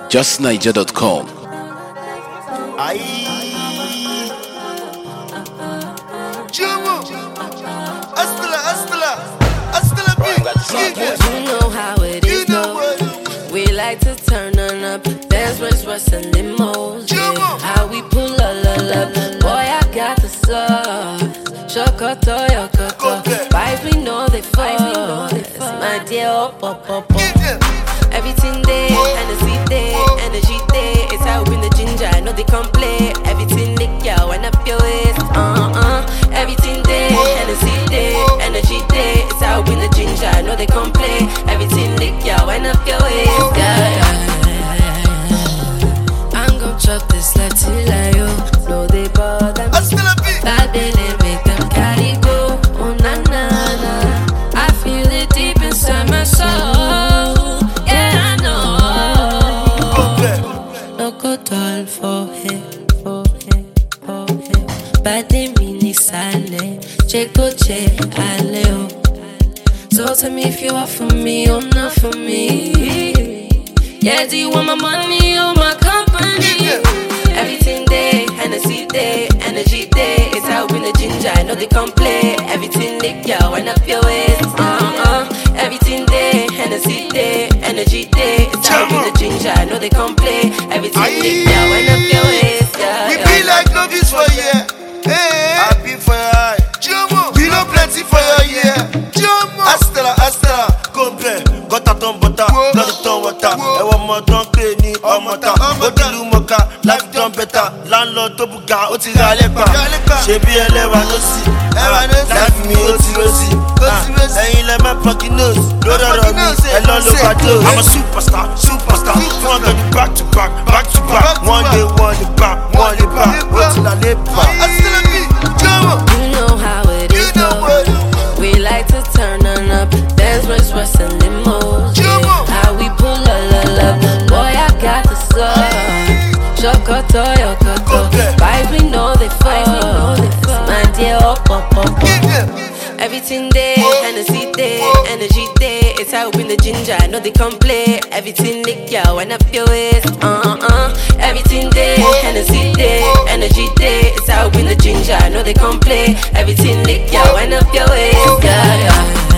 justniger.com. You know how it is, though. We like to turn on up, dance with Russ and limos. Yeah. How we pull up, boy, I got the sauce. Shokoto, yokoto, vibes we know they fall. It's my dear, up. Everything there, Hennessy there, energy there. It's how we in the ginger, I know they come play. Everything lick, yo, when up your waist, Everything there, Hennessy there, energy there. It's how we in the ginger, I know they come play. Everything lick, yo, when up your waist, I'm gon' chop this like Tilayo. No, they bother me. Bad belly make them carry go. Oh, na, na, na. I feel it deep inside my soul. Yeah, I know. No go doll for him. Bad mini sale. Checo che aleo. So tell me if you are for me or not for me. Yeah, do you want my money or my company? Everything there, Hennessy there, energy there. It's how we in the ginger, I know they come play. Everything lick, yo, wind up your waist. Everything there, Hennessy there, energy there. It's how we in the ginger, I know they come play. Everything lick, yo, wind up your waist. We be like novice for you. I be for your eye. We know plenty for your ear. Astella, compare. Got a ton butter, got a ton water. I want more don't pay me or mota. Go to Lumoka, life done better. Landlord to buga, oti galepa. Shebi elewa no see. Life me oti rosi. Ain't let my fucking nose. Load out on me, hello look at those. I'm a superstar. 200 back to back. One day, back. Oti la lepa. You know how it is, though. We like to turn on up, dance with Russ and limos. Yeah. How we pull up, boy, I got the sauce. Shokoto, yokoto, vibes we know they fall. My dear, up. Everything there, Hennessy there, energy there. It's how we in the ginger, I know they come play. Everything lick, yo, wind up your waist. Everything there, Hennessy there, energy there. It's how we in the ginger, I know they come play. Everything lick, yo, wind up your waist. Yeah.